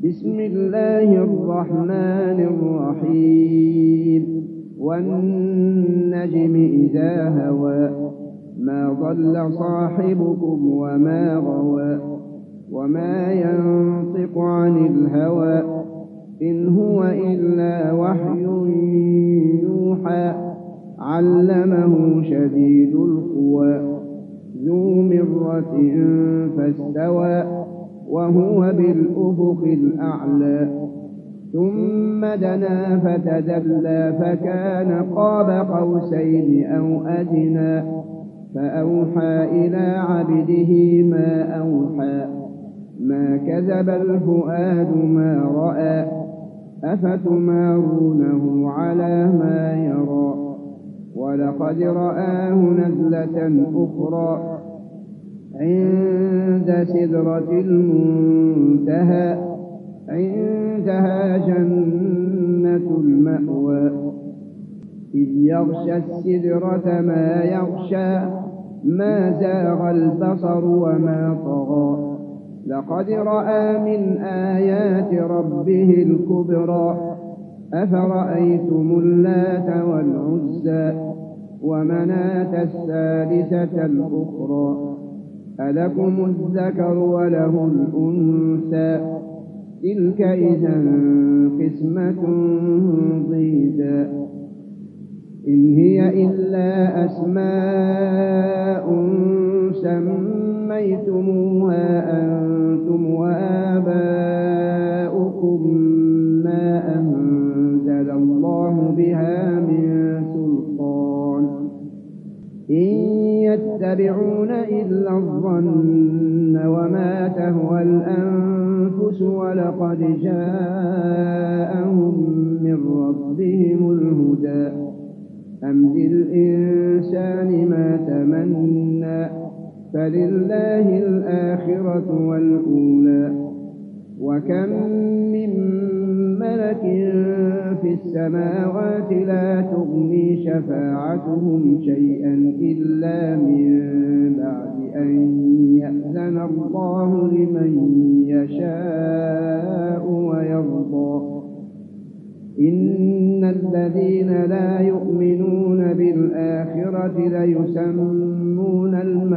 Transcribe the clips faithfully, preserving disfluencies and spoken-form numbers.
بسم الله الرحمن الرحيم والنجم إذا هوى ما ضل صاحبكم وما غوى وما ينطق عن الهوى إن هو إلا وحي يوحى علمه شديد القوى ذو مرة فاستوى وهو بالأفق الأعلى ثم دنا فتدلى فكان قاب قوسين أو أدنى فأوحى إلى عبده ما أوحى ما كذب الفؤاد ما رأى أفتمارونه على ما يرى ولقد رآه نزلة أخرى عند سدرة المنتهى عندها جنة المأوى إذ يغشى السدرة ما يغشى ما زاغ البصر وما طغى لقد رأى من آيات ربه الكبرى أفرأيتم اللات والعزى ومناة الثالثة الأخرى ألكم الذكر وله الأنثى تلك إذا قسمة ضيزى إن هي إلا أسماء سميتموها أنتم وآباؤكم ما أنزل الله بها من سلطان إن يتبعون إلا الظن وما تهوى الأنفس ولقد جاءهم من ربهم الهدى أم للإنسان ما تمنى فلله الآخرة والأولى وكم من ملك في السماوات لا تغني شفاعتهم شيئا إلا من بعد أن يأذن الله لمن يشاء ويرضى إن الذين لا يؤمنون بالآخرة ليسمون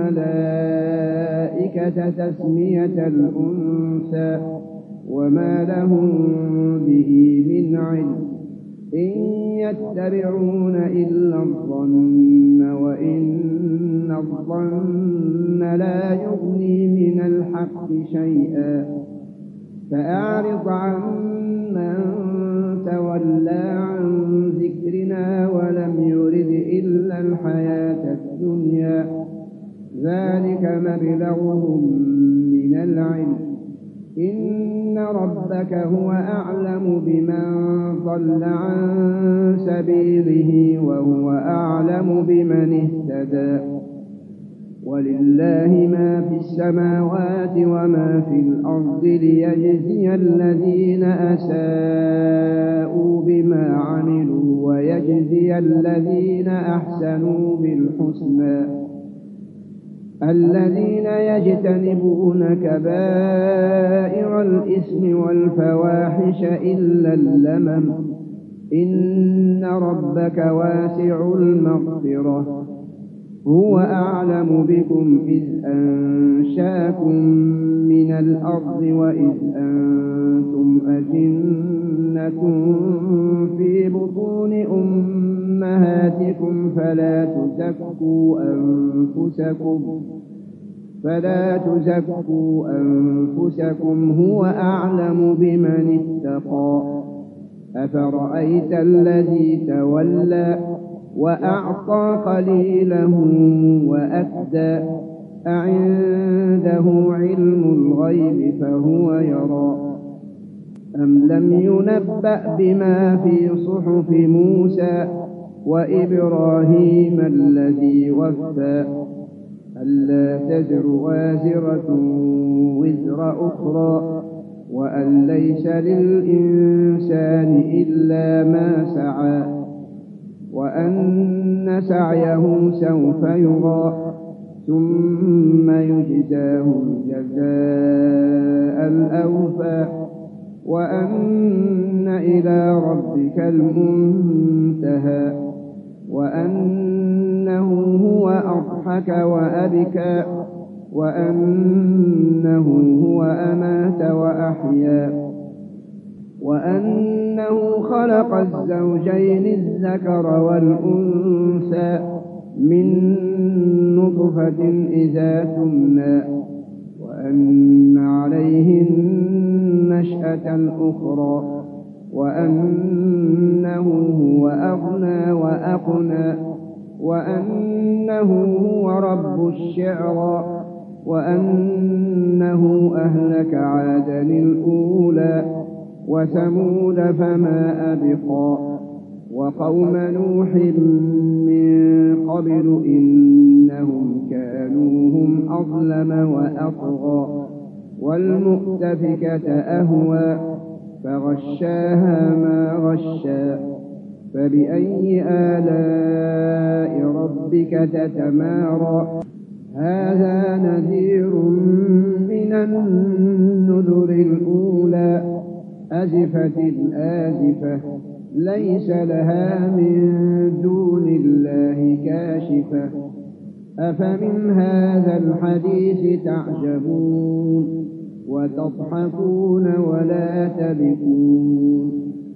الملائكة تسمية الأنثى وما لهم به من علم إن يتبعون إلا الظن وإن الظن لا يغني من الحق شيئا فأعرض عن من تولى عن ذكرنا ولم يرد إلا الحياة الدنيا ذلك مبلغهم من العلم إن ربك هو أعلم بمن ضل عن سبيله وهو أعلم بمن اهتدى ولله ما في السماوات وما في الأرض ليجزي الذين أساءوا بما عملوا ويجزي الذين أحسنوا بالحسنى الذين يجتنبون كبائر الإثم والفواحش إلا اللمم إن ربك واسع المغفرة هو أعلم بكم إذ أنشاكم من الأرض وإذ أنتم أجنة في بطون أمهاتكم فلا تزكوا أنفسكم فلا تزكوا أنفسكم هو أعلم بمن اتقى أفرأيت الذي تولى وأعطى قليلا وأكدى أعنده علم الغيب فهو يرى أم لم ينبأ بما في صحف موسى وإبراهيم الذي وفى ألا تزر وازرة وزر أخرى وأن ليس للإنسان إلا ما سعى وأن سعيه سوف يرى ثم يجزاه الجزاء الأوفى وأن إلى ربك المنتهى وأنه هو أضحك وأبكى وأنه هو أمات وأحيا وأنه خلق الزوجين الذكر والأنثى من نطفة إذا تمنى وأن عليه النشأة الأخرى وأنه هو أغنى وأقنى وأنه هو رب الشعرى وأنه أهلك عادا الأولى وثمود فما أبقى وقوم نوح من قبل إنهم كانوا هم أظلم وأطغى والمؤتفكة أهوى فغشاها ما غشى فبأي آلاء ربك تتمارى هذا نذير من النذر الأولى أزفت الآزفة ليس لها من دون الله كاشفة أفمن هذا الحديث تعجبون وتضحكون ولا تبكون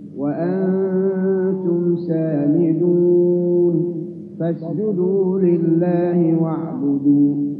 وأنتم سامدون فاسجدوا لله واعبدوا